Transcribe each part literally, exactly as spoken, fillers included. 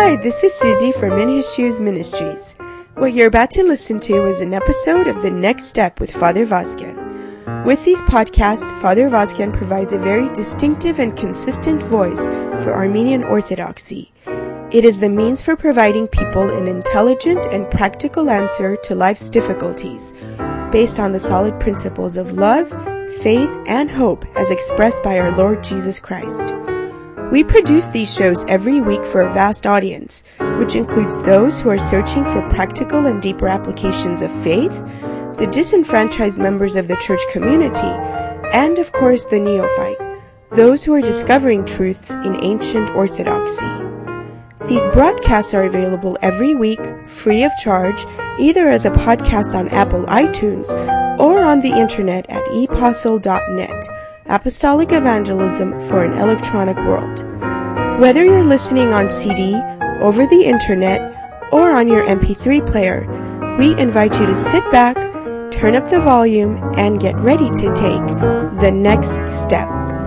Hi, this is Susie from In His Shoes Ministries. What you're about to listen to is an episode of The Next Step with Father Vazgen. With these podcasts, Father Vazgen provides a very distinctive and consistent voice for Armenian Orthodoxy. It is the means for providing people an intelligent and practical answer to life's difficulties, based on the solid principles of love, faith, and hope as expressed by our Lord Jesus Christ. We produce these shows every week for a vast audience, which includes those who are searching for practical and deeper applications of faith, the disenfranchised members of the church community, and of course the neophyte, those who are discovering truths in ancient orthodoxy. These broadcasts are available every week, free of charge, either as a podcast on Apple iTunes or on the internet at epostle dot net. Apostolic Evangelism for an Electronic World. Whether you're listening on C D, over the internet, or on your M P three player, we invite you to sit back, turn up the volume, and get ready to take the next step.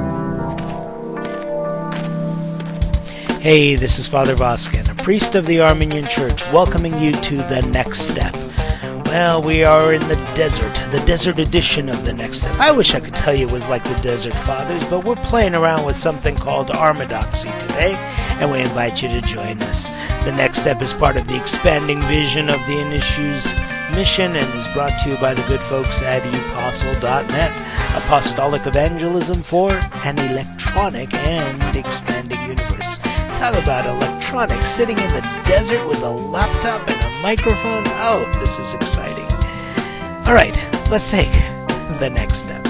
Hey, this is Father Vazgen, a priest of the Armenian Church, welcoming you to The Next Step. Well, we are in the desert, the desert edition of The Next Step. I wish I could tell you it was like the Desert Fathers, but we're playing around with something called Armadoxy today, and we invite you to join us. The Next Step is part of the expanding vision of the In His Shoes mission and is brought to you by the good folks at epostle dot net, Apostolic Evangelism for an Electronic and Expanding Universe. Talk about electronics, sitting in the desert with a laptop and a microphone. Oh, this is exciting. All right, let's take the next step.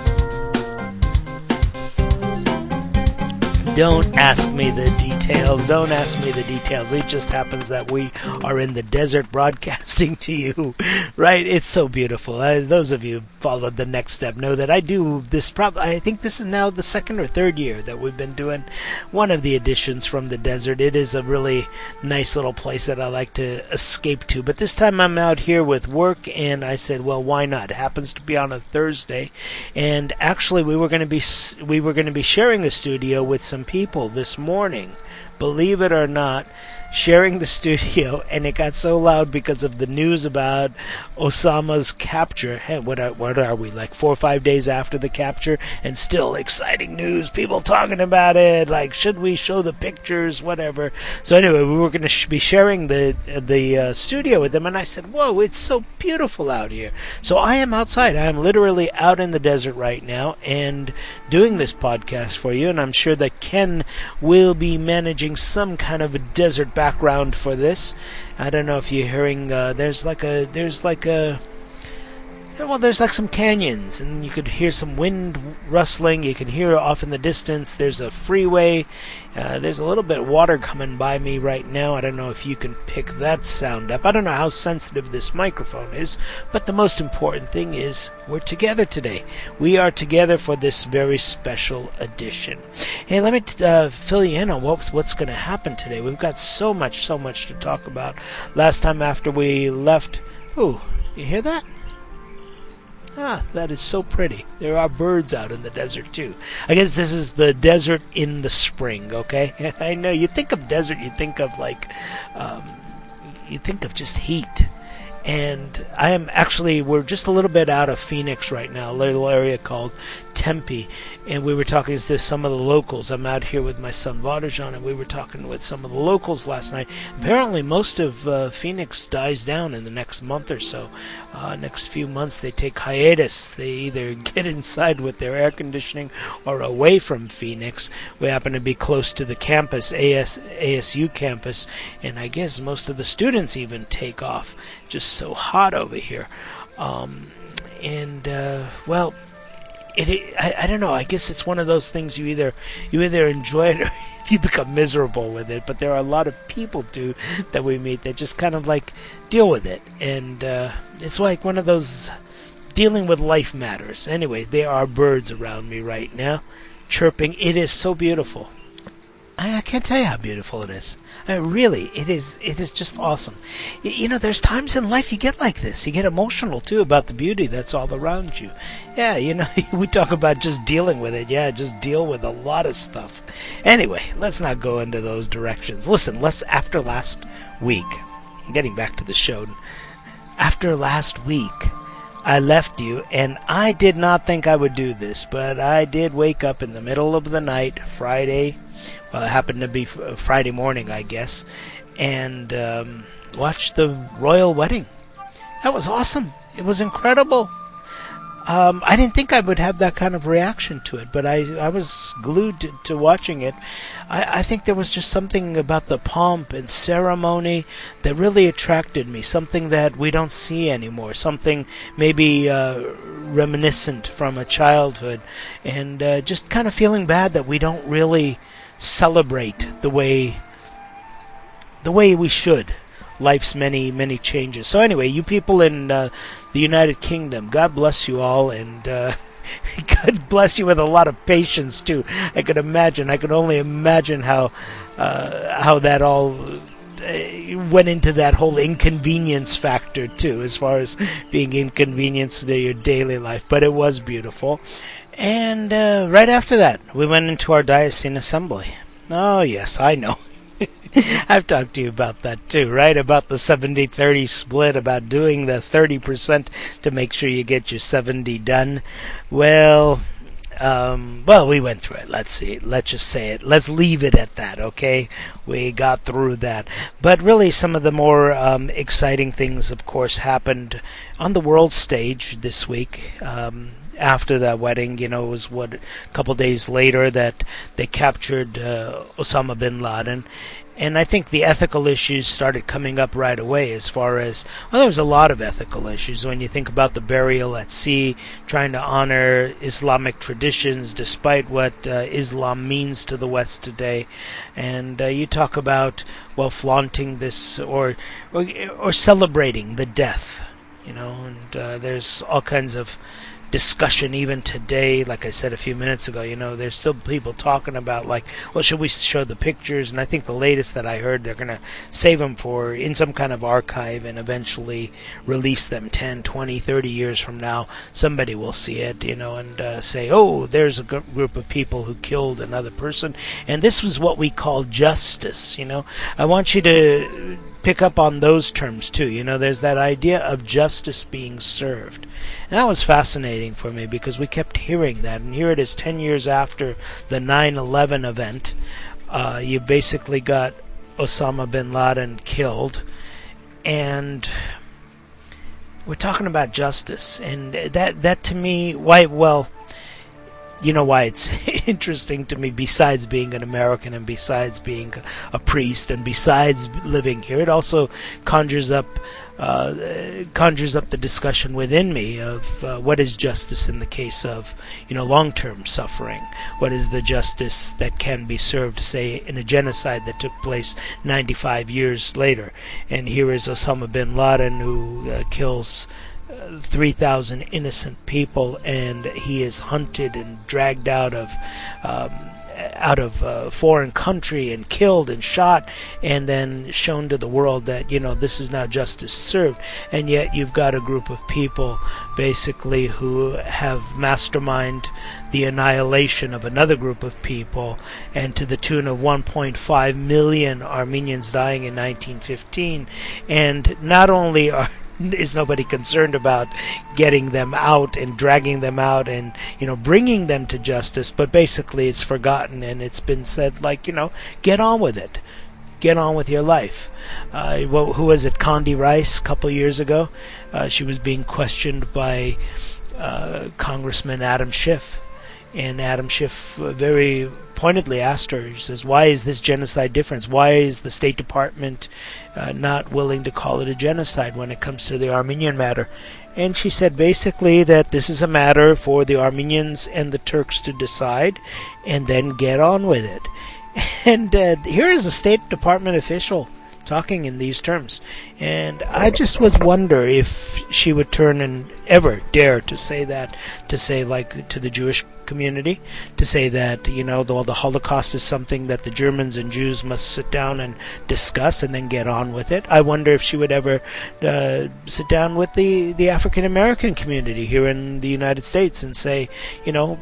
Don't ask me the details. Don't ask me the details. It just happens that we are in the desert broadcasting to you, right? It's so beautiful. Uh, those of you who followed The Next Step know that I do this. Prob- I think this is now the second or third year that we've been doing one of the editions from the desert. It is a really nice little place that I like to escape to. But this time I'm out here with work, and I said, well, why not? It happens to be on a Thursday, and actually we were going to be we were going to be sharing the studio with some people this morning, believe it or not, sharing the studio, and it got so loud because of the news about Osama's capture. Hey, what are, what are we, like four or five days after the capture, and still exciting news, people talking about it, like, should we show the pictures, whatever. So anyway, we were going to sh- be sharing the the uh, studio with them, and I said, whoa, it's so beautiful out here. So I am outside. I am literally out in the desert right now and doing this podcast for you, and I'm sure that Ken will be managing some kind of a desert background background for this. I don't know if you're hearing uh, there's like a there's like a well there's like some canyons, and you could hear some wind rustling. You can hear off in the distance there's a freeway. Uh, there's a little bit of water coming by me right now. I don't know if you can pick that sound up. I don't know how sensitive this microphone is, but the most important thing is we're together today. We are together for this very special edition. Hey, let me t- uh, fill you in on what's, what's going to happen today. We've got so much, so much to talk about. Last time after we left... Ooh, you hear that? Ah, that is so pretty. There are birds out in the desert, too. I guess this is the desert in the spring, okay? I know, you think of desert, you think of, like, um, you think of just heat. And I am actually, we're just a little bit out of Phoenix right now, a little area called Tempe, and we were talking to some of the locals. I'm out here with my son Vadajan, and we were talking with some of the locals last night. Apparently most of uh, Phoenix dies down in the next month or so. Uh, next few months they take hiatus. They either get inside with their air conditioning or away from Phoenix. We happen to be close to the campus, A S, A S U campus, and I guess most of the students even take off. Just so hot over here. Um, and, uh, well... It, it I, I don't know. I guess it's one of those things you either you either enjoy it or you become miserable with it. But there are a lot of people too that we meet that just kind of like deal with it, and uh, it's like one of those dealing with life matters. Anyway, there are birds around me right now, chirping. It is so beautiful. I can't tell you how beautiful it is. I mean, really, it is. It is just awesome. You, you know, there's times in life you get like this. You get emotional too about the beauty that's all around you. Yeah, you know, we talk about just dealing with it. Yeah, just deal with a lot of stuff. Anyway, let's not go into those directions. Listen, let's after last week. Getting back to the show. After last week, I left you, and I did not think I would do this, but I did wake up in the middle of the night, Friday. Well, it happened to be Friday morning, I guess, and um, watched the royal wedding. That was awesome. It was incredible. Um, I didn't think I would have that kind of reaction to it, but I, I was glued to, to watching it. I, I think there was just something about the pomp and ceremony that really attracted me, something that we don't see anymore, something maybe uh, reminiscent from a childhood, and uh, just kind of feeling bad that we don't really celebrate the way the way we should. Life's many, many changes. So anyway, you people in uh, the United Kingdom, God bless you all, and uh, God bless you with a lot of patience too. I could imagine, I could only imagine how uh, how that all uh, went into that whole inconvenience factor too, as far as being inconvenienced to your daily life. But it was beautiful. And uh, right after that, we went into our diocesan assembly. Oh yes, I know. I've talked to you about that too, right? About the seventy thirty split, about doing the thirty percent to make sure you get your seventy done. Well, um, well, we went through it. Let's see. Let's just say it. Let's leave it at that, okay? We got through that. But really, some of the more um, exciting things, of course, happened on the world stage this week. Um, after that wedding, you know, it was what, a couple days later that they captured uh, Osama bin Laden. And I think the ethical issues started coming up right away as far as, well, there was a lot of ethical issues when you think about the burial at sea, trying to honor Islamic traditions despite what uh, Islam means to the West today. And uh, you talk about, well, flaunting this or, or, or celebrating the death, you know, and uh, there's all kinds of discussion even today. Like I said a few minutes ago, you know, there's still people talking about, like, well, should we show the pictures? And I think the latest that I heard, they're going to save them for in some kind of archive and eventually release them ten, twenty, thirty years from now. Somebody will see it, you know, and uh, say, oh, there's a g- group of people who killed another person, and this was what we call justice. You know, I want you to pick up on those terms too. You know, there's that idea of justice being served. And that was fascinating for me because we kept hearing that. And here it is ten years after the nine eleven event. Uh, you basically got Osama bin Laden killed. And we're talking about justice. And that, that to me, why, well, you know why it's interesting to me, besides being an American and besides being a priest and besides living here, it also conjures up uh, conjures up the discussion within me of uh, what is justice in the case of, you know, long-term suffering. What is the justice that can be served, say, in a genocide that took place ninety-five years later? And here is Osama bin Laden, who uh, kills three thousand innocent people, and he is hunted and dragged out of um, out of a foreign country and killed and shot, and then shown to the world that, you know, this is now justice served. And yet you've got a group of people basically who have masterminded the annihilation of another group of people, and to the tune of one point five million Armenians dying in nineteen fifteen. And not only are is nobody concerned about getting them out and dragging them out and, you know, bringing them to justice, but basically it's forgotten, and it's been said, like, you know, get on with it. Get on with your life. Uh, who was it? Condi Rice, a couple years ago. Uh, she was being questioned by uh, Congressman Adam Schiff. And Adam Schiff very pointedly asked her, he says, why is this genocide different? Why is the State Department uh, not willing to call it a genocide when it comes to the Armenian matter? And she said basically that this is a matter for the Armenians and the Turks to decide and then get on with it. And uh, here is a State Department official talking in these terms. And I just was wonder if she would turn and ever dare to say that, to say, like, to the Jewish community to say that, you know, the, the Holocaust is something that the Germans and Jews must sit down and discuss and then get on with it. I wonder if she would ever uh, sit down with the, the African American community here in the United States and say, you know,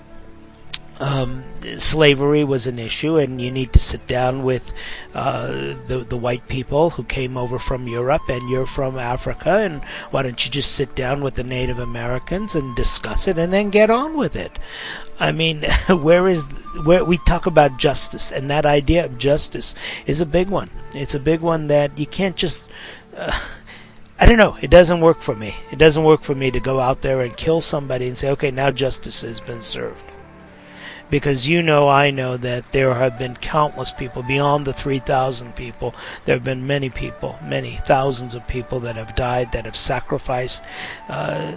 Um, slavery was an issue, and you need to sit down with uh, the the white people who came over from Europe, and you're from Africa, and why don't you just sit down with the Native Americans and discuss it, and then get on with it? I mean, where is where we talk about justice, and that idea of justice is a big one. It's a big one that you can't just. Uh, I don't know. It doesn't work for me. It doesn't work for me to go out there and kill somebody and say, okay, now justice has been served. Because you know, I know that there have been countless people, beyond the three thousand people. There have been many people, many thousands of people that have died, that have sacrificed. Uh,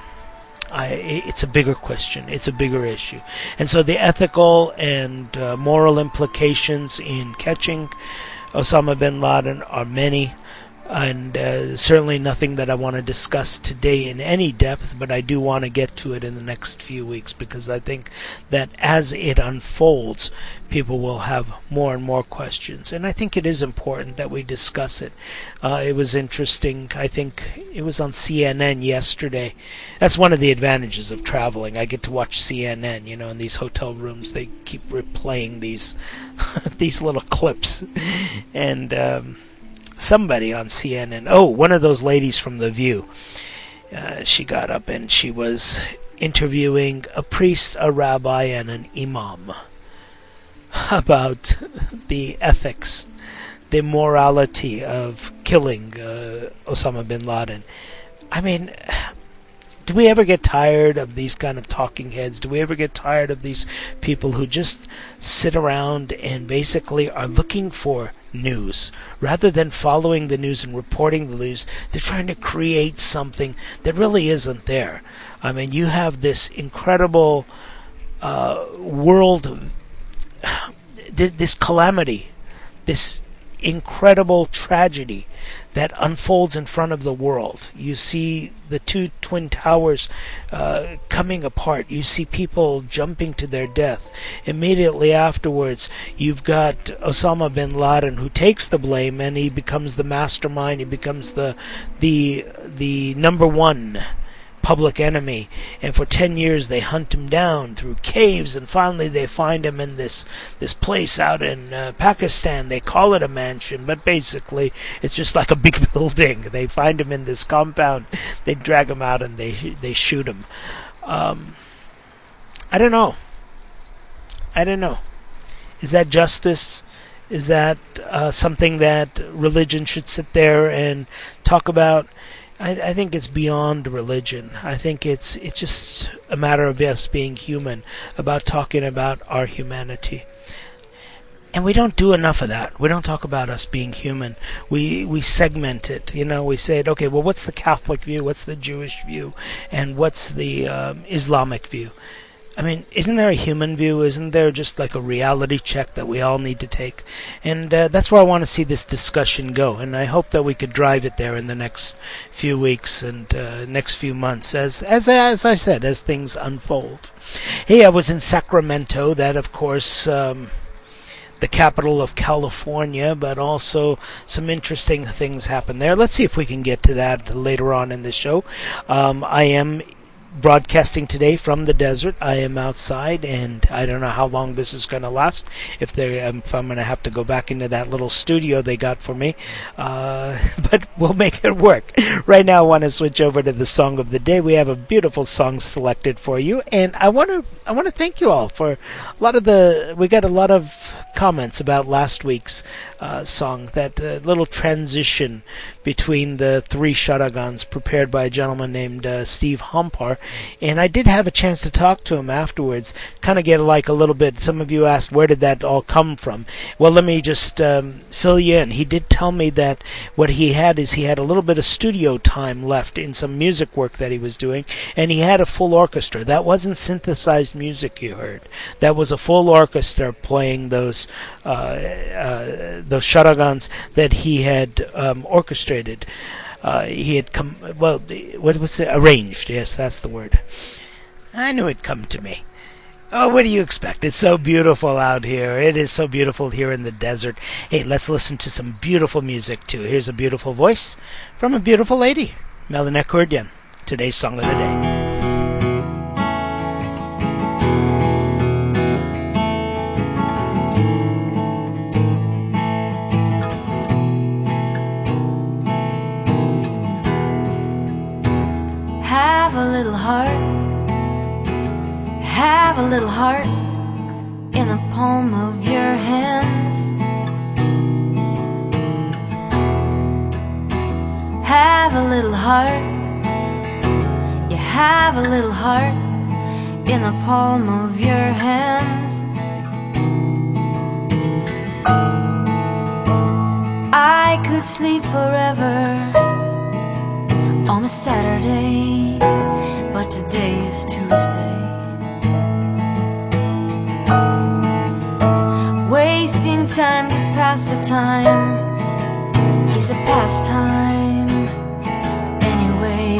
I, it's a bigger question. It's a bigger issue. And so the ethical and uh, moral implications in catching Osama bin Laden are many. And uh, certainly nothing that I want to discuss today in any depth, but I do want to get to it in the next few weeks, because I think that as it unfolds, people will have more and more questions. And I think it is important that we discuss it. Uh, it was interesting. I think it was on C N N yesterday. That's one of the advantages of traveling. I get to watch C N N, you know, in these hotel rooms. They keep replaying these, these little clips. And... Um, somebody on C N N, oh, one of those ladies from The View, uh, she got up and she was interviewing a priest, a rabbi, and an imam about the ethics, the morality of killing uh, Osama bin Laden. I mean, do we ever get tired of these kind of talking heads? Do we ever get tired of these people who just sit around and basically are looking for news? Rather than following the news and reporting the news, they're trying to create something that really isn't there. I mean, you have this incredible uh, world, this calamity, this incredible tragedy that unfolds in front of the world. You see the two twin towers uh, coming apart. You see people jumping to their death. Immediately afterwards, you've got Osama bin Laden, who takes the blame, and he becomes the mastermind. He becomes the the the number one public enemy, and for ten years they hunt him down through caves, and finally they find him in this this place out in uh, Pakistan. They call it a mansion, but basically it's just like a big building. They find him in this compound, they drag him out, and they they shoot him. Um, I don't know. I don't know. Is that justice? Is that uh, something that religion should sit there and talk about? I, I think it's beyond religion. I think it's it's just a matter of us being human, about talking about our humanity. And we don't do enough of that. We don't talk about us being human. We we segment it. You know, we say, okay, well, what's the Catholic view? What's the Jewish view? And what's the um, Islamic view? I mean, isn't there a human view? Isn't there just like a reality check that we all need to take? And uh, that's where I want to see this discussion go. And I hope that we could drive it there in the next few weeks and uh, next few months, as as as I said, as things unfold. Hey, I was in Sacramento. That, of course, um, the capital of California, but also some interesting things happen there. Let's see if we can get to that later on in the show. Um, I am broadcasting today from the desert. I am outside, and I don't know how long this is going to last. If, if I'm going to have to go back into that little studio they got for me, uh, but we'll make it work. Right now, I want to switch over to the song of the day. We have a beautiful song selected for you, and I want to I want to thank you all for a lot of the. We got a lot of comments about last week's uh, song. That uh, little transition between the three shadagans prepared by a gentleman named uh, Steve Hompar. And I did have a chance to talk to him afterwards, kind of get like a little bit. Some of you asked, where did that all come from? Well, let me just um, fill you in. He did tell me that what he had is he had a little bit of studio time left in some music work that he was doing, and he had a full orchestra. That wasn't synthesized music you heard. That was a full orchestra playing those uh, uh, those shadagans that he had um, orchestrated. Uh, he had come, well, what was it? Arranged, yes, that's the word. I knew it'd come to me. Oh, what do you expect? It's so beautiful out here. It is so beautiful here in the desert. Hey, let's listen to some beautiful music, too. Here's a beautiful voice from a beautiful lady, Melanie Kurdian. Today's song of the day. Have a little heart. Have a little heart in the palm of your hands. Have a little heart. You have a little heart in the palm of your hands. I could sleep forever on a Saturday, but today is Tuesday. Wasting time to pass the time is a pastime anyway.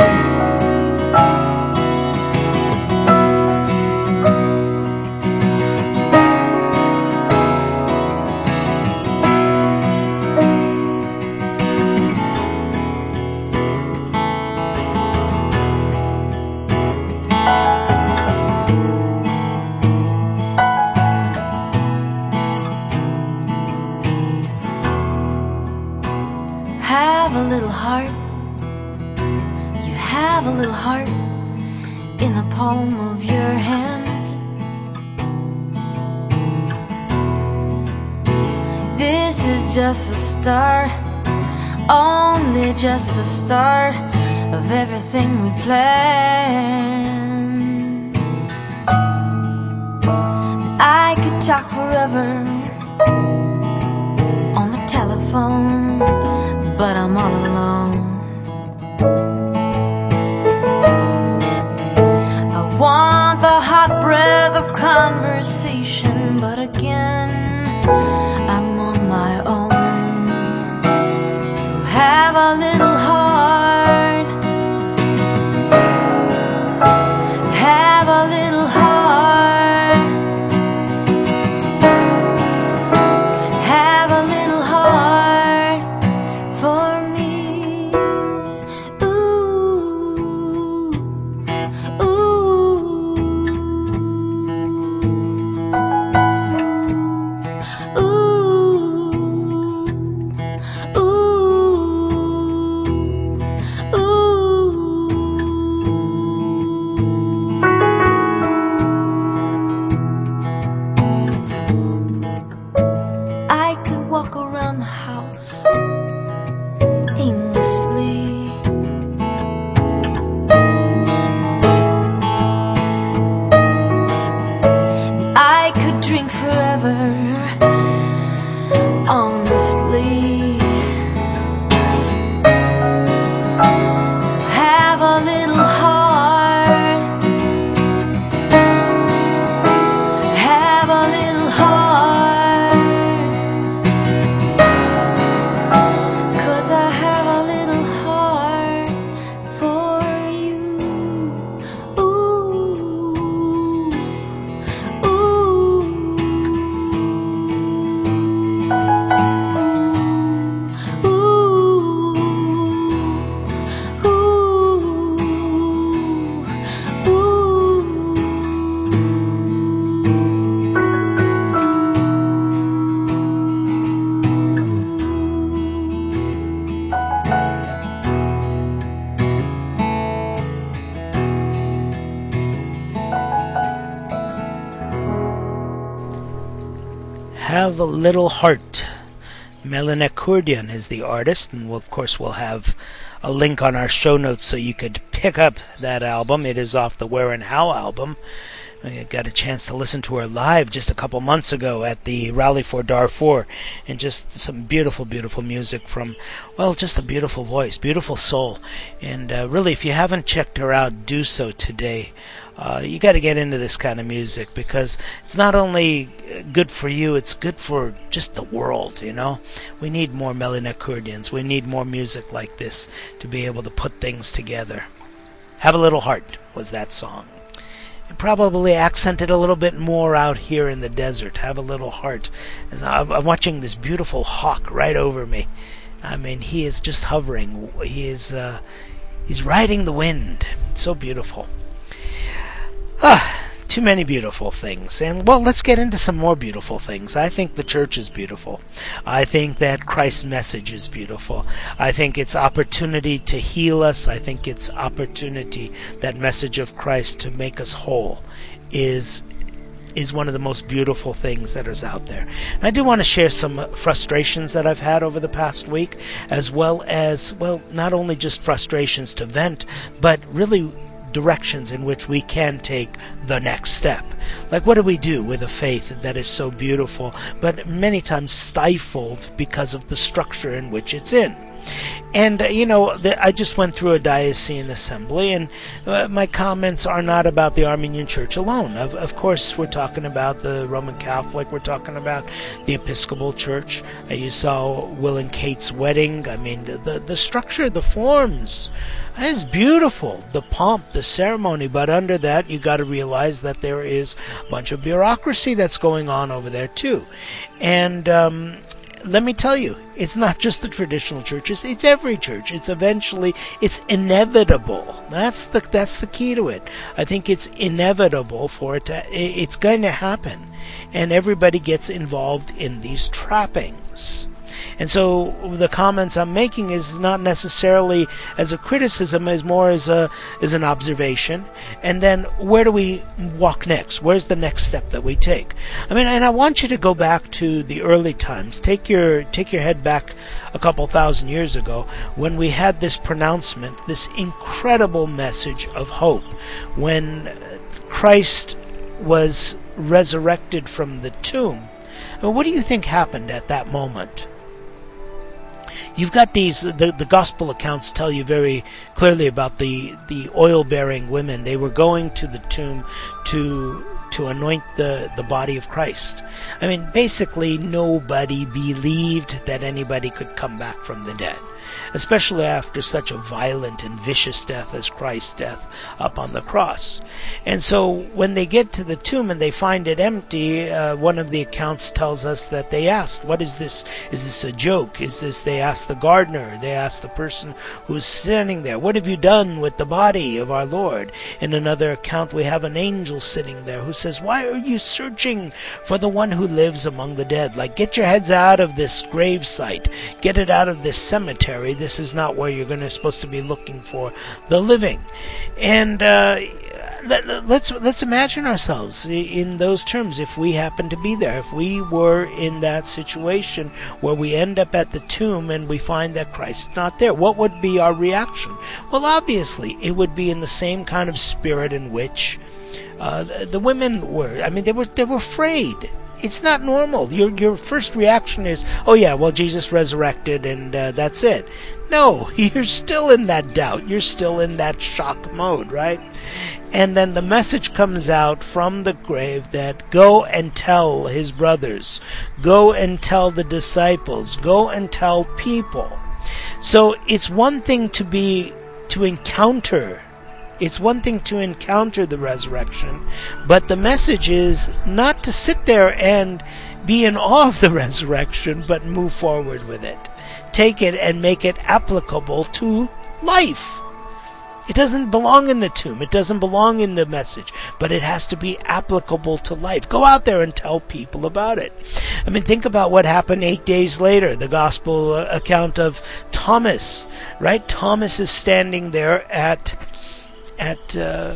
Have a little heart. You have a little heart in the palm of your hands. This is just the start, only just the start of everything we plan. I could talk forever on the telephone, but I'm all alone. I want the hot breath of conversation, but again, I'm on my own. So have a little heart. Have a little heart. Have a little heart for me. Ooh, ooh, ooh, ooh, ooh. I could walk around the house aimlessly. I could drink forever, honestly. So have a little heart. Have a little heart. 'Cause I have a little heart for you. Ooh, ooh, Have a Little Heart. Melanie Kurdian is the artist, and we'll, of course we'll have a link on our show notes so you could pick up that album. It is off the Where and How album. I got a chance to listen to her live just a couple months ago at the Rally for Darfur, and just some beautiful, beautiful music from, well, just a beautiful voice, beautiful soul. And uh, really, if you haven't checked her out, do so today. Uh, you got to get into this kind of music because it's not only good for you, it's good for just the world, you know. We need more Melanie Kurdians. We need more music like this to be able to put things together. Have a Little Heart was that song. probably accent it a little bit more out here in the desert. Have a little heart. As I'm, I'm watching this beautiful hawk right over me. I mean, he is just hovering. He is, uh, he's riding the wind. It's so beautiful. Ah. Too many beautiful things. And, well, let's get into some more beautiful things. I think the church is beautiful. I think that Christ's message is beautiful. I think its opportunity to heal us, I think its opportunity, that message of Christ to make us whole, is is one of the most beautiful things that is out there. And I do want to share some frustrations that I've had over the past week, as well as, well, not only just frustrations to vent, but really directions in which we can take the next step. Like, what do we do with a faith that is so beautiful, but many times stifled because of the structure in which it's in? And, uh, you know, the, I just went through a diocesan assembly, and uh, my comments are not about the Armenian Church alone. Of, of course, we're talking about the Roman Catholic, we're talking about the Episcopal Church. Uh, you saw Will and Kate's wedding. I mean, the, the structure, the forms, is beautiful. The pomp, the ceremony, but under that, you got to realize that there is a bunch of bureaucracy that's going on over there, too. And, um... let me tell you, it's not just the traditional churches, it's every church. It's eventually, it's inevitable. That's the that's the key to it. I think it's inevitable for it to, it's going to happen. And everybody gets involved in these trappings. And so the comments I'm making is not necessarily as a criticism, as more as a as an observation. And then where do we walk next? Where's the next step that we take? I mean, and I want you to go back to the early times. Take your take your head back a couple thousand years ago when we had this pronouncement, this incredible message of hope, when Christ was resurrected from the tomb. I mean, what do you think happened at that moment? You've got these, the, the gospel accounts tell you very clearly about the, the oil-bearing women. They were going to the tomb to to anoint the, the body of Christ. I mean, basically nobody believed that anybody could come back from the dead, especially after such a violent and vicious death as Christ's death up on the cross. And so when they get to the tomb and they find it empty, uh, one of the accounts tells us that they asked, what is this? Is this a joke? Is this, they asked the gardener, they asked the person who was standing there, what have you done with the body of our Lord? In another account, we have an angel sitting there who says, why are you searching for the one who lives among the dead? Like, get your heads out of this grave site. Get it out of this cemetery. This is not where you're going to supposed to be looking for the living. And uh, let, let's let's imagine ourselves in those terms. If we happen to be there, if we were in that situation where we end up at the tomb and we find that Christ's not there, what would be our reaction? Well, obviously, it would be in the same kind of spirit in which uh, the women were. I mean, they were they were afraid. It's not normal. Your your first reaction is, oh yeah, well, Jesus resurrected and uh, that's it. No, you're still in that doubt. You're still in that shock mode, right? And then the message comes out from the grave that go and tell his brothers. Go and tell the disciples. Go and tell people. So it's one thing to be, to encounter It's one thing to encounter the resurrection, but the message is not to sit there and be in awe of the resurrection, but move forward with it. Take it and make it applicable to life. It doesn't belong in the tomb. It doesn't belong in the message, but it has to be applicable to life. Go out there and tell people about it. I mean, think about what happened eight days later, the gospel account of Thomas, right? Thomas is standing there at at uh,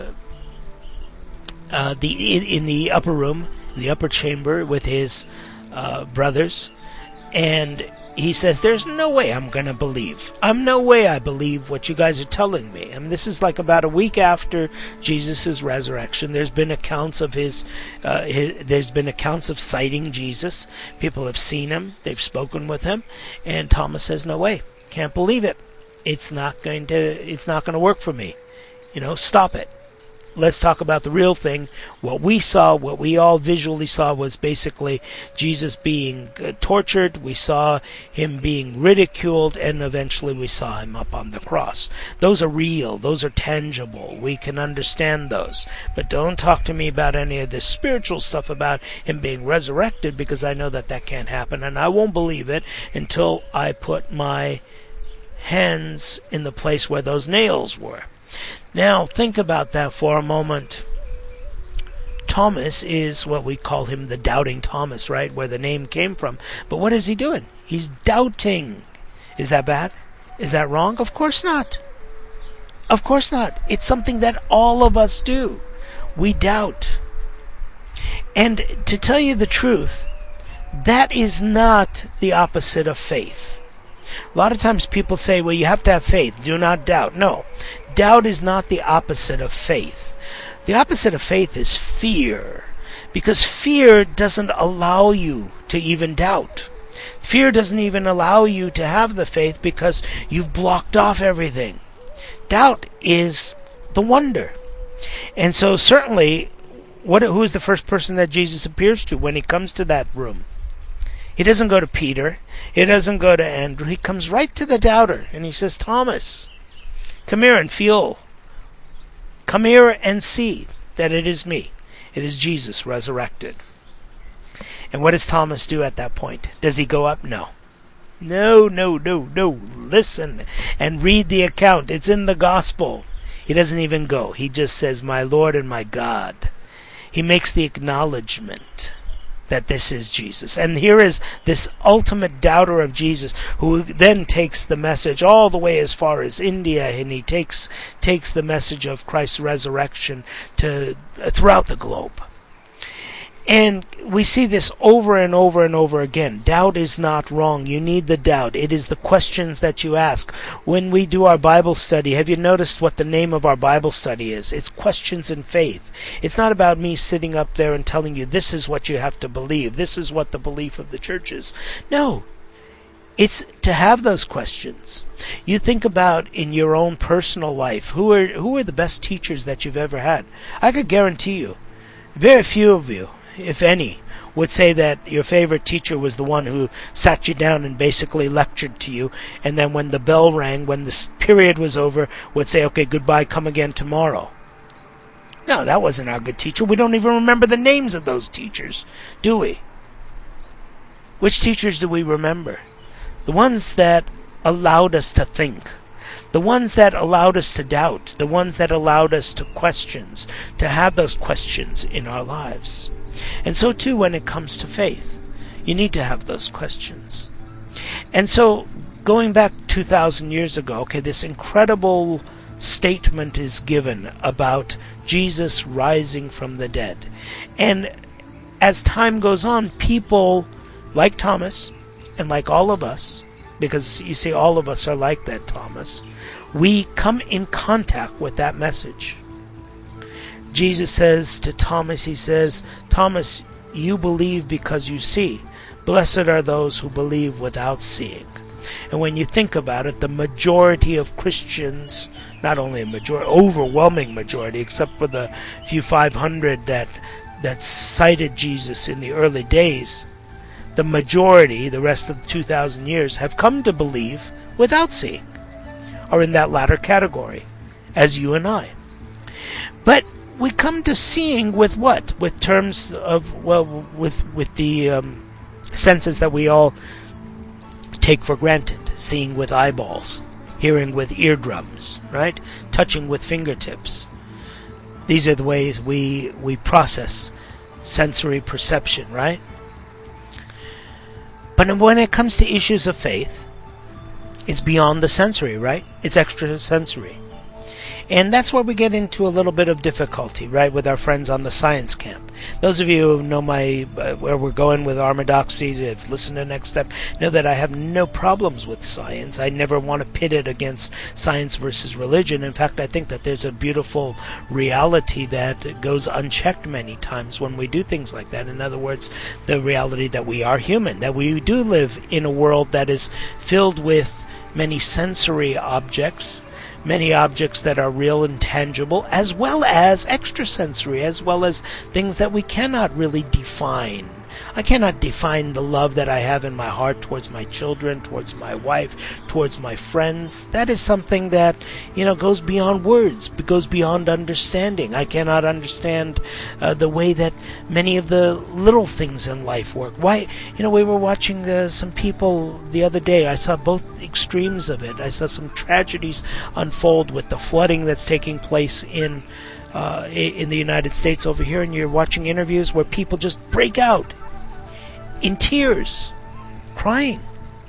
uh, the in, in the upper room, in the upper chamber with his uh, brothers, and he says, there's no way I'm going to believe. I'm no way I believe what you guys are telling me. I mean, this is like about a week after Jesus' resurrection. There's been accounts of his, uh, his, there's been accounts of sighting Jesus. People have seen him. They've spoken with him. And Thomas says, no way. Can't believe it. It's not going to, it's not going to work for me. You know, stop it. let's talk about the real thing. What we saw, what we all visually saw, was basically Jesus being uh, tortured. We saw him being ridiculed, and eventually we saw him up on the cross. Those are real. Those are tangible. We can understand those. But don't talk to me about any of this spiritual stuff about him being resurrected, because I know that that can't happen, and I won't believe it until I put my hands in the place where those nails were. Now, think about that for a moment. Thomas is what we call him, the doubting Thomas, right? Where the name came from. But what is he doing? He's doubting. Is that bad? Is that wrong? Of course not. Of course not. It's something that all of us do. We doubt. And to tell you the truth, that is not the opposite of faith. A lot of times people say, well, you have to have faith. Do not doubt. No. Doubt is not the opposite of faith. The opposite of faith is fear, because fear doesn't allow you to even doubt. Fear doesn't even allow you to have the faith because you've blocked off everything. Doubt is the wonder. And so certainly, what, who is the first person that Jesus appears to when he comes to that room? He doesn't go to Peter. He doesn't go to Andrew. He comes right to the doubter, and he says, Thomas, come here and feel. Come here and see that it is me. It is Jesus resurrected. And what does Thomas do at that point? Does he go up? No. No, no, no, no. Listen and read the account. It's in the gospel. He doesn't even go. He just says, my Lord and my God. He makes the acknowledgement that this is Jesus. And here is this ultimate doubter of Jesus, who then takes the message all the way as far as India, and he takes takes the message of Christ's resurrection to uh, throughout the globe. And we see this over and over and over again. Doubt is not wrong. You need the doubt. It is the questions that you ask. When we do our Bible study, have you noticed what the name of our Bible study is? It's Questions in Faith. It's not about me sitting up there and telling you this is what you have to believe. This is what the belief of the church is. No. It's to have those questions. You think about in your own personal life, who are who are the best teachers that you've ever had? I could guarantee you, very few of you, if any, would say that your favorite teacher was the one who sat you down and basically lectured to you, and then when the bell rang, when the period was over, would say, okay, goodbye, come again tomorrow. No, that wasn't our good teacher. We don't even remember the names of those teachers, do we? Which teachers do we remember? The ones that allowed us to think. The ones that allowed us to doubt. The ones that allowed us to questions, to have those questions in our lives. And so too when it comes to faith, you need to have those questions. And so going back two thousand years ago, okay, this incredible statement is given about Jesus rising from the dead. And as time goes on, people like Thomas and like all of us, because you see all of us are like that Thomas, we come in contact with that message. Jesus says to Thomas, he says, Thomas, you believe because you see. Blessed are those who believe without seeing. And when you think about it, the majority of Christians, not only a majority, overwhelming majority, except for the few five hundred that that cited Jesus in the early days, the majority, the rest of the two thousand years, have come to believe without seeing, are in that latter category, as you and I. But we come to seeing with what? With terms of, well, with with the um, senses that we all take for granted. Seeing with eyeballs, hearing with eardrums, right? Touching with fingertips. These are the ways we we process sensory perception, right? But when it comes to issues of faith, it's beyond the sensory, right? It's extrasensory. And that's where we get into a little bit of difficulty, right, with our friends on the science camp. Those of you who know my uh, where we're going with Orthodoxy, have listened to Next Step, know that I have no problems with science. I never want to pit it against science versus religion. In fact, I think that there's a beautiful reality that goes unchecked many times when we do things like that. In other words, the reality that we are human, that we do live in a world that is filled with many sensory objects, many objects that are real and tangible, as well as extrasensory, as well as things that we cannot really define. I cannot define the love that I have in my heart towards my children, towards my wife, towards my friends. That is something that, you know, goes beyond words, goes beyond understanding. I cannot understand uh, the way that many of the little things in life work. Why, you know, we were watching uh, some people the other day. I saw both extremes of it. I saw some tragedies unfold with the flooding that's taking place in uh, in the United States over here, and you're watching interviews where people just break out in tears, crying.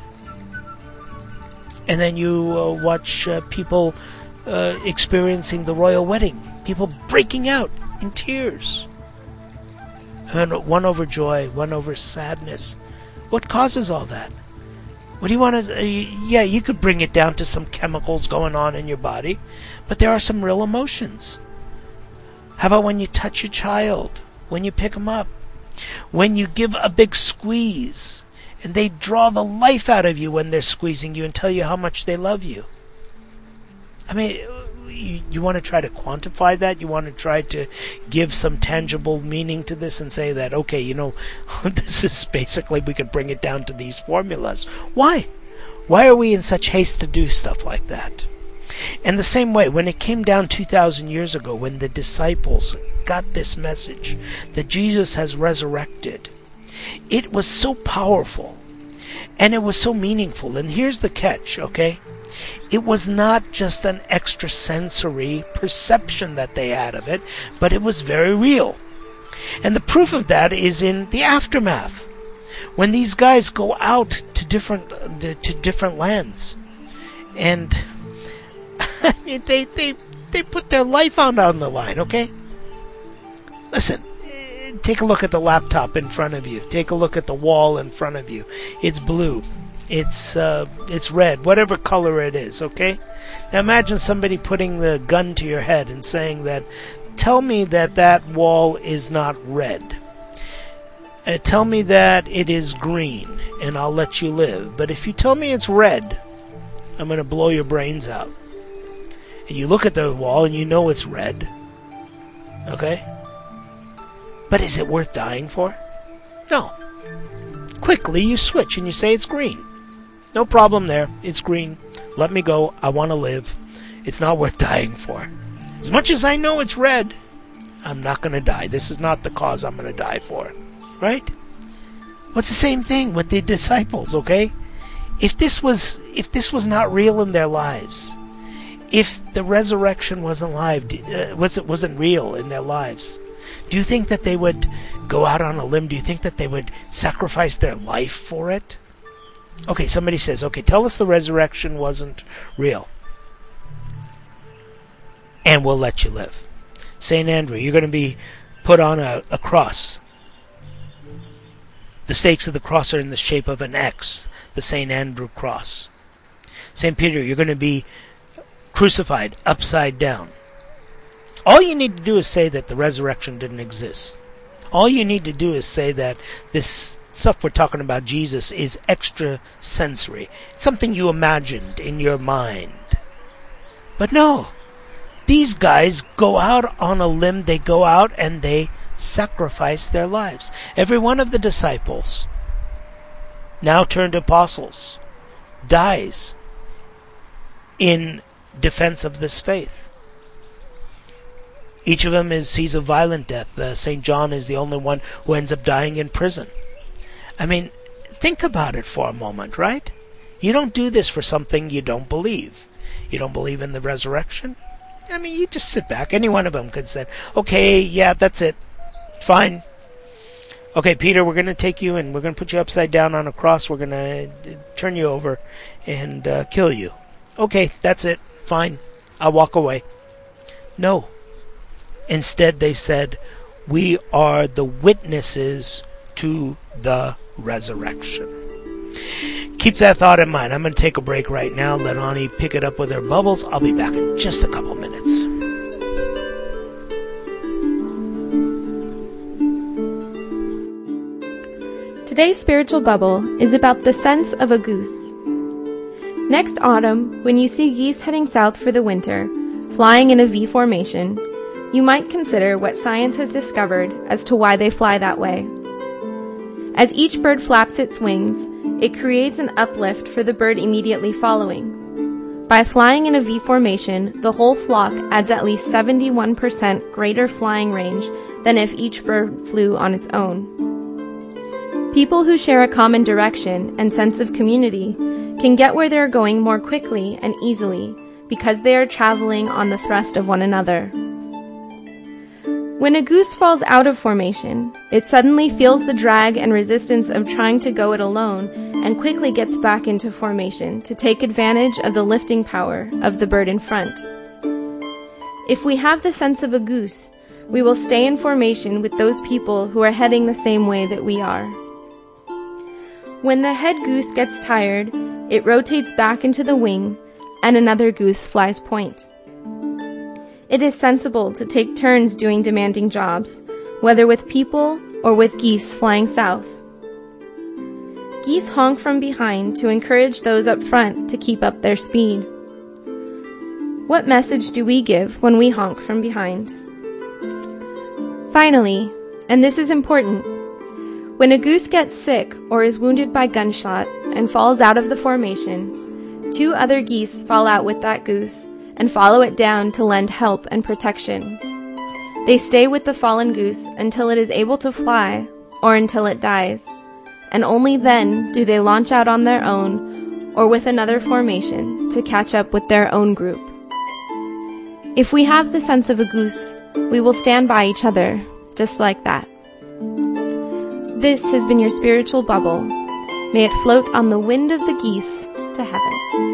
And then you uh, watch uh, people uh, experiencing the royal wedding, people breaking out in tears. And one over joy, one over sadness. What causes all that? What do you want to... Uh, yeah, you could bring it down to some chemicals going on in your body, but there are some real emotions. How about when you touch your child, when you pick them up? When you give a big squeeze and they draw the life out of you when they're squeezing you and tell you how much they love you. I mean, you, you want to try to quantify that? You want to try to give some tangible meaning to this and say that, okay, you know, this is basically, we could bring it down to these formulas. Why? Why are we in such haste to do stuff like that? And the same way, when it came down two thousand years ago, when the disciples got this message that Jesus has resurrected, it was so powerful and it was so meaningful. And here's the catch, okay? It was not just an extrasensory perception that they had of it, but it was very real. And the proof of that is in the aftermath, when these guys go out to different to different lands, and they they they put their life out on the line, okay? Listen, take a look at the laptop in front of you. Take a look at the wall in front of you. It's blue. It's uh, it's red, whatever color it is, okay? Now imagine somebody putting the gun to your head and saying that, tell me that that wall is not red. Uh, tell me that it is green, and I'll let you live. But if you tell me it's red, I'm going to blow your brains out. And you look at the wall and you know it's red. Okay? But is it worth dying for? No. Quickly you switch and you say it's green. No problem there. It's green. Let me go. I want to live. It's not worth dying for. As much as I know it's red, I'm not going to die. This is not the cause I'm going to die for. Right? What's the same thing with the disciples, okay? If this was if this was not real in their lives, if the resurrection wasn't live, uh, was it wasn't real in their lives, do you think that they would go out on a limb? Do you think that they would sacrifice their life for it? Okay, somebody says, okay, tell us the resurrection wasn't real, and we'll let you live. Saint Andrew, you're going to be put on a, a cross. The stakes of the cross are in the shape of an X, the Saint Andrew cross. Saint Peter, you're going to be crucified upside down. All you need to do is say that the resurrection didn't exist. All you need to do is say that this stuff we're talking about, Jesus, is extrasensory. It's something you imagined in your mind. But no, these guys go out on a limb, they go out and they sacrifice their lives. Every one of the disciples, now turned apostles, dies in defense of this faith. Each of them is, sees a violent death. Uh, Saint John is the only one who ends up dying in prison. I mean, think about it for a moment, right? You don't do this for something you don't believe. You don't believe in the resurrection? I mean, you just sit back. Any one of them could say, okay, yeah, that's it. Fine. Okay, Peter, we're going to take you and we're going to put you upside down on a cross. We're going to turn you over and uh, kill you. Okay, that's it. Fine. I'll walk away. No. Instead, they said, we are the witnesses to the resurrection. Keep that thought in mind. I'm going to take a break right now. Let Ani pick it up with her bubbles. I'll be back in just a couple minutes. Today's spiritual bubble is about the sense of a goose. Next autumn, when you see geese heading south for the winter, flying in a V formation, you might consider what science has discovered as to why they fly that way. As each bird flaps its wings, it creates an uplift for the bird immediately following. By flying in a V formation, the whole flock adds at least seventy-one percent greater flying range than if each bird flew on its own. People who share a common direction and sense of community can get where they are going more quickly and easily because they are traveling on the thrust of one another. When a goose falls out of formation, it suddenly feels the drag and resistance of trying to go it alone and quickly gets back into formation to take advantage of the lifting power of the bird in front. If we have the sense of a goose, we will stay in formation with those people who are heading the same way that we are. When the head goose gets tired, it rotates back into the wing, and another goose flies point. It is sensible to take turns doing demanding jobs, whether with people or with geese flying south. Geese honk from behind to encourage those up front to keep up their speed. What message do we give when we honk from behind? Finally, and this is important, when a goose gets sick or is wounded by gunshot and falls out of the formation, two other geese fall out with that goose and follow it down to lend help and protection. They stay with the fallen goose until it is able to fly or until it dies, and only then do they launch out on their own or with another formation to catch up with their own group. If we have the sense of a goose, we will stand by each other, just like that. This has been your spiritual bubble. May it float on the wind of the geese to heaven.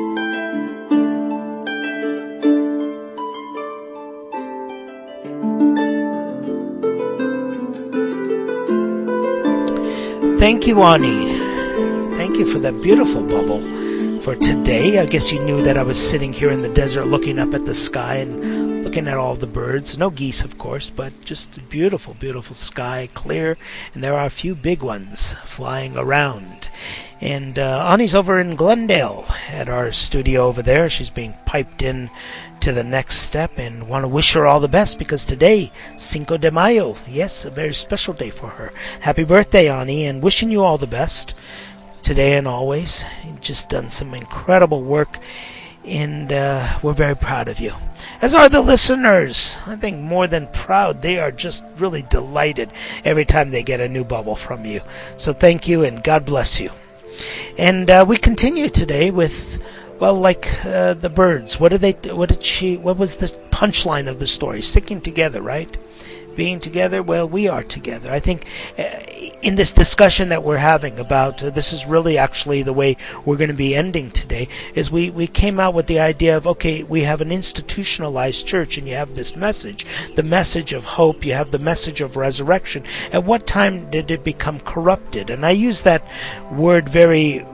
Thank you, Ani. Thank you for that beautiful bubble for today. I guess you knew that I was sitting here in the desert looking up at the sky and looking at all the birds. No geese, of course, but just a beautiful, beautiful sky, clear, and there are a few big ones flying around. And uh, Ani's over in Glendale at our studio over there. She's being piped in to the next step, and want to wish her all the best because today, Cinco de Mayo, yes, a very special day for her. Happy birthday, Ani, and wishing you all the best today and always. You've just done some incredible work, and uh, we're very proud of you. As are the listeners. I think more than proud, they are just really delighted every time they get a new bubble from you. So thank you, and God bless you. And uh, we continue today with, well, like uh, the birds. What did they? What did she? What was the punchline of the story? Sticking together, right? Being together. Well, we are together. I think uh, in this discussion that we're having about uh, this is really actually the way we're going to be ending today. Is we we came out with the idea of, okay, we have an institutionalized church, and you have this message, the message of hope. You have the message of resurrection. At what time did it become corrupted? And I use that word very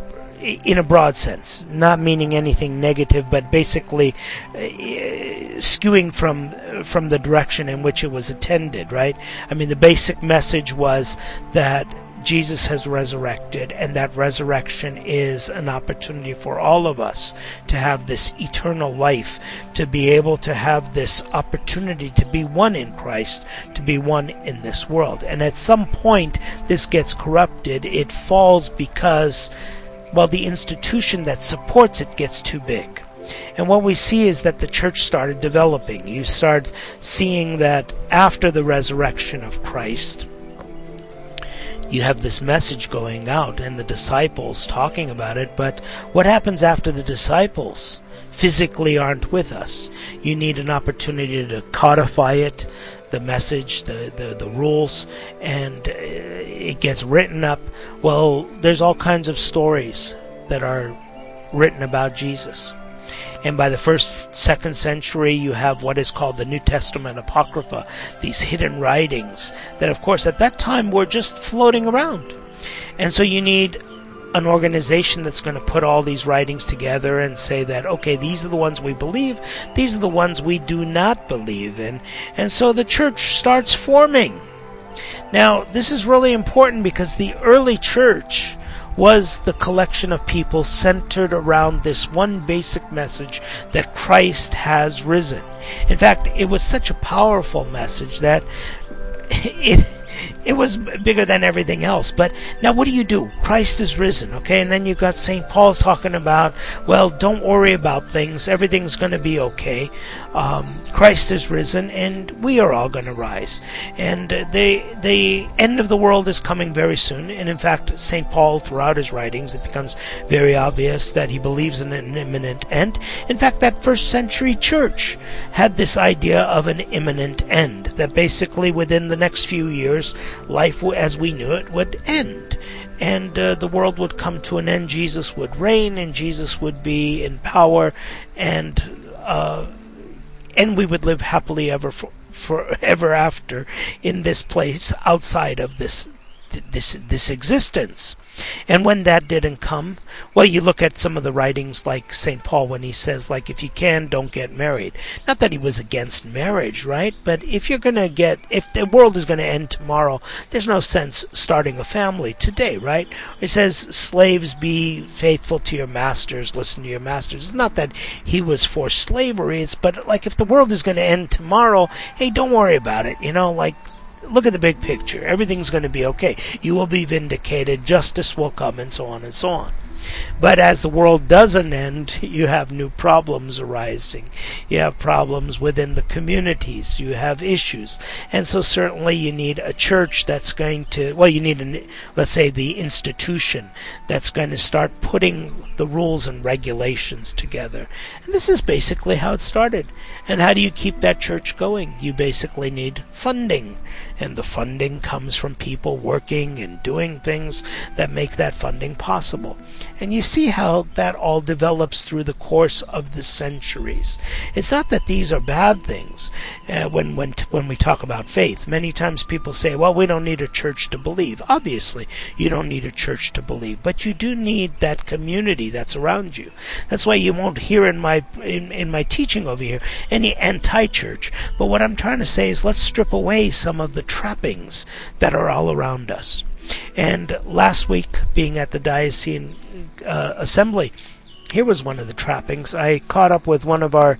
in a broad sense, not meaning anything negative, but basically uh, skewing from from the direction in which it was intended, right? I mean, the basic message was that Jesus has resurrected, and that resurrection is an opportunity for all of us to have this eternal life, to be able to have this opportunity to be one in Christ, to be one in this world. And at some point, this gets corrupted. It falls because, well, the institution that supports it gets too big. And what we see is that the church started developing. You start seeing that after the resurrection of Christ, you have this message going out and the disciples talking about it. But what happens after the disciples physically aren't with us? You need an opportunity to codify it, the message, the, the, the rules, and it gets written up. Well, there's all kinds of stories that are written about Jesus. And by the first, second century, you have what is called the New Testament Apocrypha, these hidden writings that, of course, at that time were just floating around. And so you need an organization that's going to put all these writings together and say that, okay, these are the ones we believe, these are the ones we do not believe in. And so the church starts forming. Now, this is really important because the early church was the collection of people centered around this one basic message that Christ has risen. In fact, it was such a powerful message that it it was bigger than everything else. But now what do you do? Christ is risen, okay? And then you've got Saint Paul talking about, well, don't worry about things. Everything's going to be okay. Um, Christ is risen, and we are all going to rise. And uh, the, the end of the world is coming very soon. And in fact, Saint Paul, throughout his writings, it becomes very obvious that he believes in an imminent end. In fact, that first century church had this idea of an imminent end, that basically within the next few years, life as we knew it would end, and uh, the world would come to an end. Jesus would reign, and Jesus would be in power, and uh, and we would live happily ever for, forever after in this place outside of this this this existence. And when that didn't come, well, you look at some of the writings like Saint Paul when he says, like, if you can, don't get married. Not that he was against marriage, right? But if you're going to get, if the world is going to end tomorrow, there's no sense starting a family today, right? It says, slaves, be faithful to your masters, listen to your masters. It's not that he was for slavery, it's, but like, if the world is going to end tomorrow, hey, don't worry about it, you know, like, look at the big picture. Everything's going to be okay. You will be vindicated. Justice will come, and so on and so on. But as the world doesn't end, you have new problems arising. You have problems within the communities. You have issues. And so certainly you need a church that's going to, well, you need, an, let's say, the institution that's going to start putting the rules and regulations together. And this is basically how it started. And how do you keep that church going? You basically need funding. And the funding comes from people working and doing things that make that funding possible. And you see how that all develops through the course of the centuries. It's not that these are bad things. Uh, when when when we talk about faith, many times people say, well, we don't need a church to believe. Obviously, you don't need a church to believe, but you do need that community that's around you. That's why you won't hear in my in, in my teaching over here any anti-church. But what I'm trying to say is, let's strip away some of the trappings that are all around us. And last week, being at the diocesan uh, assembly, here was one of the trappings. I caught up with one of our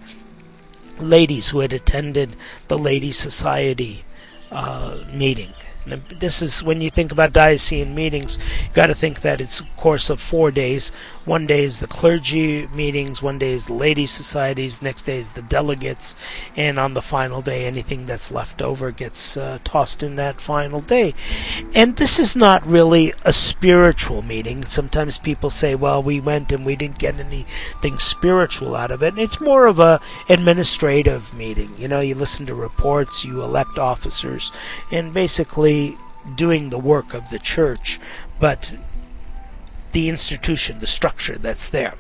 ladies who had attended the Ladies' Society uh, meeting. And this is, when you think about diocesan meetings, you got to think that it's a course of four days. One day is the clergy meetings, one day is the ladies' societies, next day is the delegates, and on the final day, anything that's left over gets uh, tossed in that final day. And this is not really a spiritual meeting. Sometimes people say, well, we went and we didn't get anything spiritual out of it. It's more of a administrative meeting. You know, you listen to reports, you elect officers, and basically doing the work of the church, but the institution, the structure that's there.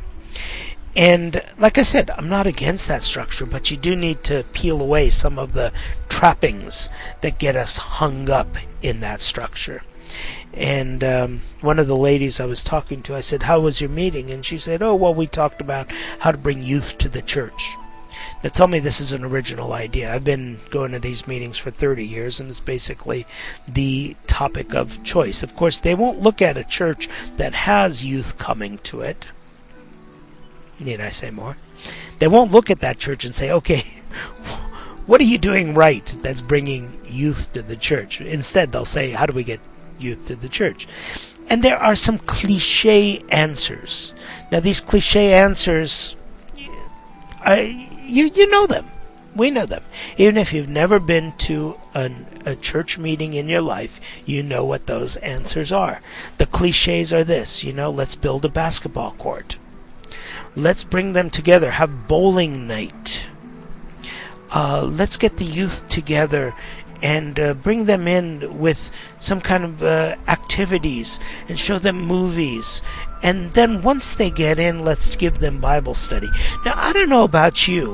And like I said, I'm not against that structure, but you do need to peel away some of the trappings that get us hung up in that structure. And um, one of the ladies I was talking to, I said, how was your meeting? And she said, oh, well, we talked about how to bring youth to the church. Now tell me this is an original idea. I've been going to these meetings for thirty years, and it's basically the topic of choice. Of course, they won't look at a church that has youth coming to it. Need I say more? They won't look at that church and say, okay, what are you doing right that's bringing youth to the church? Instead, they'll say, how do we get youth to the church? And there are some cliche answers. Now, these cliche answers, I... You you know them. We know them. Even if you've never been to an, a church meeting in your life, you know what those answers are. The cliches are this, you know, let's build a basketball court. Let's bring them together, have bowling night. Uh, let's get the youth together and uh, bring them in with some kind of uh, activities and show them movies. And then once they get in, let's give them Bible study. Now, I don't know about you,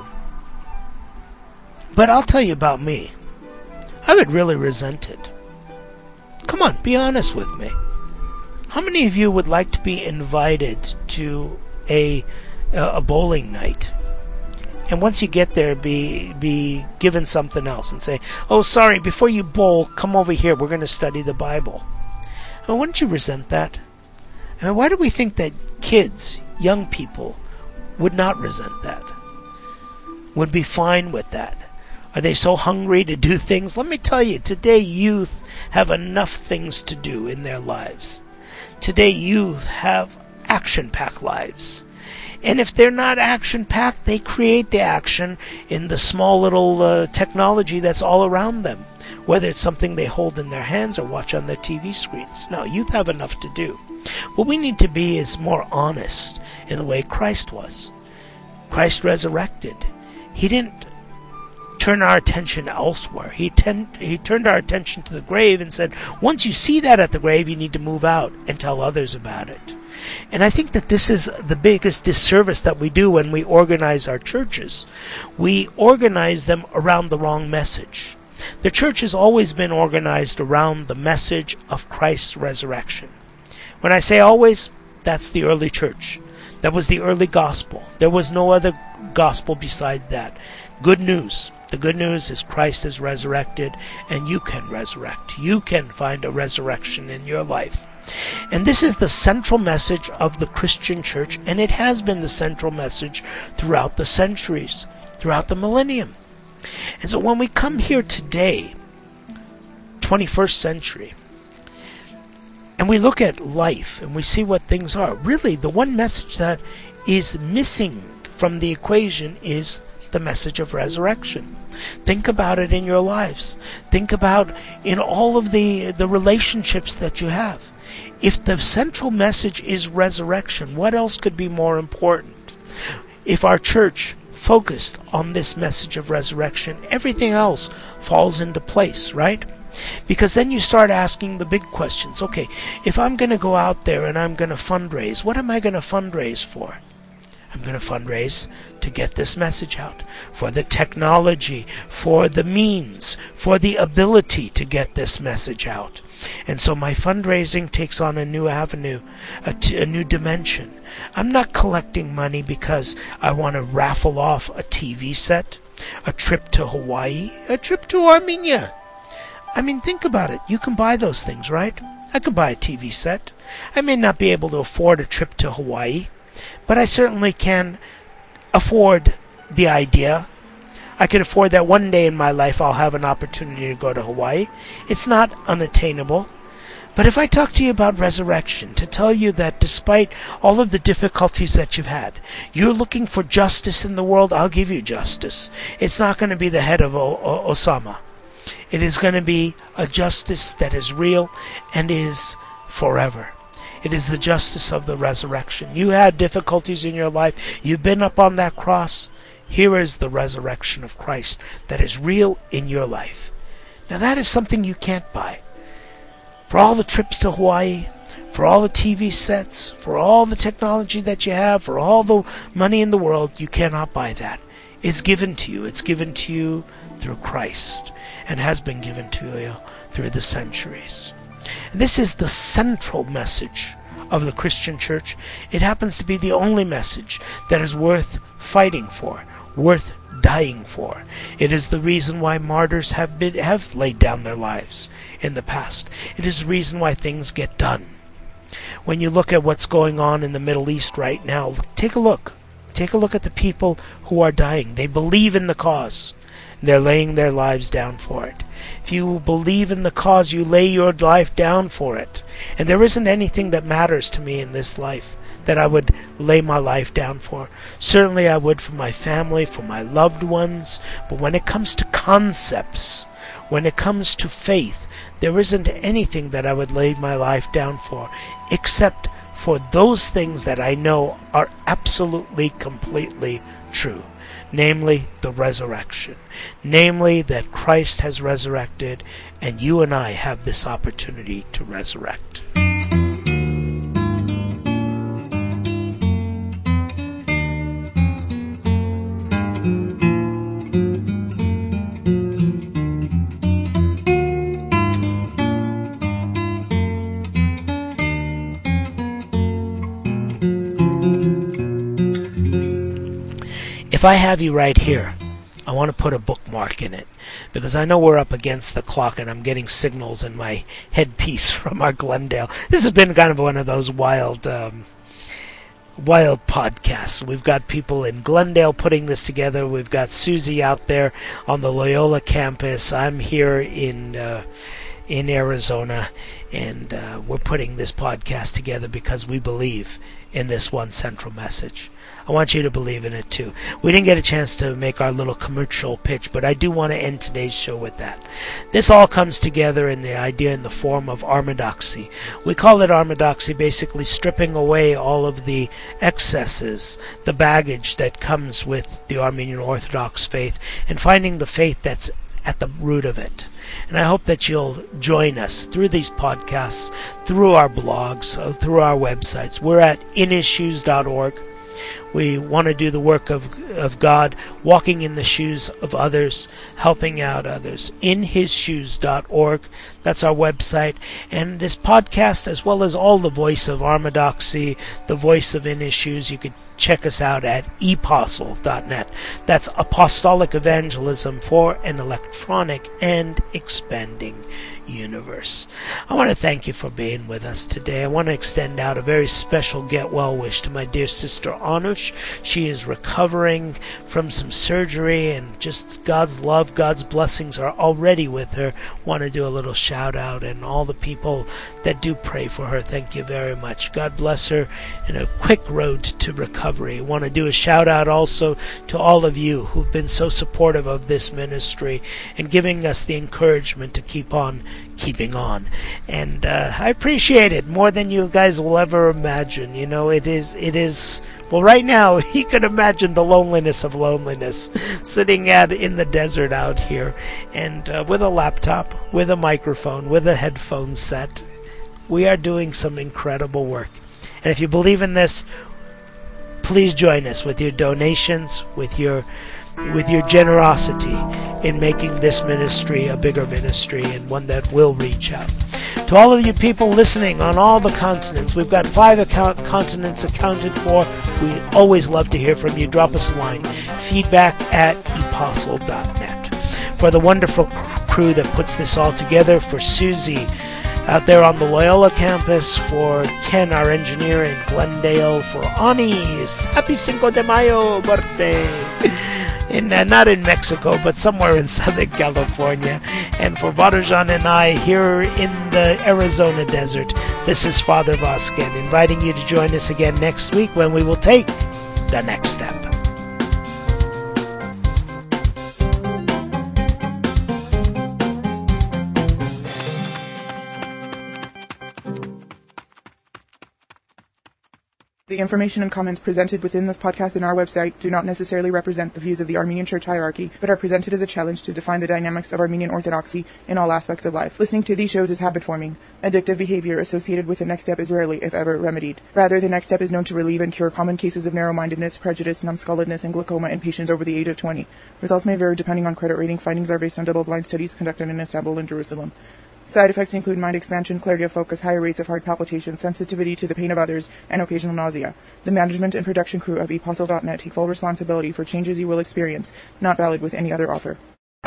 but I'll tell you about me. I would really resent it. Come on, be honest with me. How many of you would like to be invited to a a bowling night? And once you get there, be be given something else and say, oh, sorry, before you bowl, come over here. We're going to study the Bible. Well, wouldn't you resent that? I mean, why do we think that kids, young people, would not resent that? Would be fine with that? Are they so hungry to do things? Let me tell you, today youth have enough things to do in their lives. Today youth have action-packed lives. And if they're not action-packed, they create the action in the small little uh, technology that's all around them, whether it's something they hold in their hands or watch on their T V screens. No, youth have enough to do. What we need to be is more honest in the way Christ was. Christ resurrected. He didn't turn our attention elsewhere. He, ten- he turned our attention to the grave and said, once you see that at the grave, you need to move out and tell others about it. And I think that this is the biggest disservice that we do when we organize our churches. We organize them around the wrong message. The church has always been organized around the message of Christ's resurrection. When I say always, that's the early church. That was the early gospel. There was no other gospel beside that. Good news. The good news is Christ is resurrected, and you can resurrect. You can find a resurrection in your life. And this is the central message of the Christian church, and it has been the central message throughout the centuries, throughout the millennium. And so when we come here today, twenty-first century, and we look at life and we see what things are, really the one message that is missing from the equation is the message of resurrection. Think about it in your lives. Think about in all of the, the relationships that you have. If the central message is resurrection, what else could be more important? If our church focused on this message of resurrection, everything else falls into place, right? Because then you start asking the big questions. Okay, if I'm going to go out there and I'm going to fundraise, what am I going to fundraise for? I'm going to fundraise to get this message out, for the technology, for the means, for the ability to get this message out. And so my fundraising takes on a new avenue, a, t- a new dimension. I'm not collecting money because I want to raffle off a T V set, a trip to Hawaii, a trip to Armenia. I mean, think about it. You can buy those things, right? I could buy a T V set. I may not be able to afford a trip to Hawaii, but I certainly can afford the idea. I can afford that one day in my life I'll have an opportunity to go to Hawaii. It's not unattainable. But if I talk to you about resurrection, to tell you that despite all of the difficulties that you've had, you're looking for justice in the world, I'll give you justice. It's not going to be the head of o- o- Osama. It is going to be a justice that is real and is forever. It is the justice of the resurrection. You had difficulties in your life. You've been up on that cross. Here is the resurrection of Christ that is real in your life. Now that is something you can't buy. For all the trips to Hawaii, for all the T V sets, for all the technology that you have, for all the money in the world, you cannot buy that. It's given to you. It's given to you through Christ and has been given to you through the centuries. And this is the central message of the Christian church. It happens to be the only message that is worth fighting for, worth dying for. It is the reason why martyrs have been have laid down their lives in the past. It is the reason why things get done. When you look at what's going on in the Middle East right now, take a look. Take a look at the people who are dying. They believe in the cause. They're laying their lives down for it. If you believe in the cause, you lay your life down for it. And there isn't anything that matters to me in this life that I would lay my life down for. Certainly I would for my family, for my loved ones. But when it comes to concepts, when it comes to faith, there isn't anything that I would lay my life down for, except for those things that I know are absolutely, completely true. Namely, the resurrection. Namely, that Christ has resurrected, and you and I have this opportunity to resurrect. If I have you right here, I want to put a bookmark in it, because I know we're up against the clock and I'm getting signals in my headpiece from our Glendale. This has been kind of one of those wild, um, wild podcasts. We've got people in Glendale putting this together. We've got Susie out there on the Loyola campus. I'm here in uh, in Arizona, and uh, we're putting this podcast together because we believe in this one central message. I want you to believe in it too. We didn't get a chance to make our little commercial pitch, but I do want to end today's show with that. This all comes together in the idea in the form of armadoxy. We call it armadoxy, basically stripping away all of the excesses, the baggage that comes with the Armenian Orthodox faith, and finding the faith that's at the root of it. And I hope that you'll join us through these podcasts, through our blogs, uh, through our websites. We're at in his shoes dot org. We want to do the work of of God, walking in the shoes of others, helping out others. in his shoes dot org. That's our website. And this podcast, as well as all the voice of Armadoxy, the voice of In His Shoes, you could check us out at apostle dot net. That's apostolic evangelism for an electronic and expanding universe. I want to thank you for being with us today. I want to extend out a very special get well wish to my dear sister Anush. She is recovering from some surgery, and just God's love, God's blessings are already with her. Want to do a little shout out, and all the people that do pray for her, thank you very much. God bless her in a quick road to recovery. I want to do a shout out also to all of you who've been so supportive of this ministry and giving us the encouragement to keep on keeping on. And uh, I appreciate it more than you guys will ever imagine. You know, it is, it is, well, right now, you can imagine the loneliness of loneliness, sitting out in the desert out here, and uh, with a laptop, with a microphone, with a headphone set. We are doing some incredible work. And if you believe in this, please join us with your donations, with your with your generosity in making this ministry a bigger ministry and one that will reach out. To all of you people listening on all the continents, we've got five account continents accounted for. We always love to hear from you. Drop us a line. Feedback at apostle dot net. For the wonderful crew that puts this all together, for Susie out there on the Loyola campus, for Ken, our engineer in Glendale, for Ani's happy Cinco de Mayo birthday. In, uh, not in Mexico, but somewhere in Southern California. And for Varujan and I here in the Arizona desert, this is Father Vazquez, inviting you to join us again next week when we will take the next step. The information and comments presented within this podcast and our website do not necessarily represent the views of the Armenian Church hierarchy, but are presented as a challenge to define the dynamics of Armenian Orthodoxy in all aspects of life. Listening to these shows is habit-forming. Addictive behavior associated with the next step is rarely, if ever, remedied. Rather, the next step is known to relieve and cure common cases of narrow-mindedness, prejudice, numbskulledness, and glaucoma in patients over the age of twenty. Results may vary depending on credit rating. Findings are based on double-blind studies conducted in Istanbul and Jerusalem. Side effects include mind expansion, clarity of focus, higher rates of heart palpitations, sensitivity to the pain of others, and occasional nausea. The management and production crew of apostle dot net take full responsibility for changes you will experience, not valid with any other offer.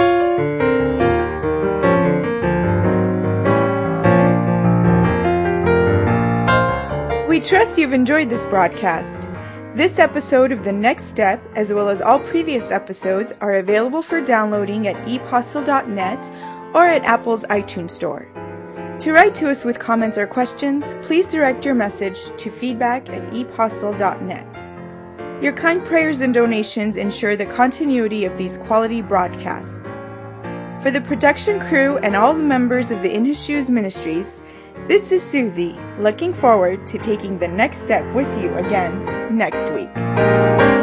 We trust you've enjoyed this broadcast. This episode of The Next Step, as well as all previous episodes, are available for downloading at apostle dot net or at Apple's iTunes Store. To write to us with comments or questions, please direct your message to feedback at apostle dot net. Your kind prayers and donations ensure the continuity of these quality broadcasts. For the production crew and all the members of the In His Shoes Ministries, this is Susie, looking forward to taking the next step with you again next week.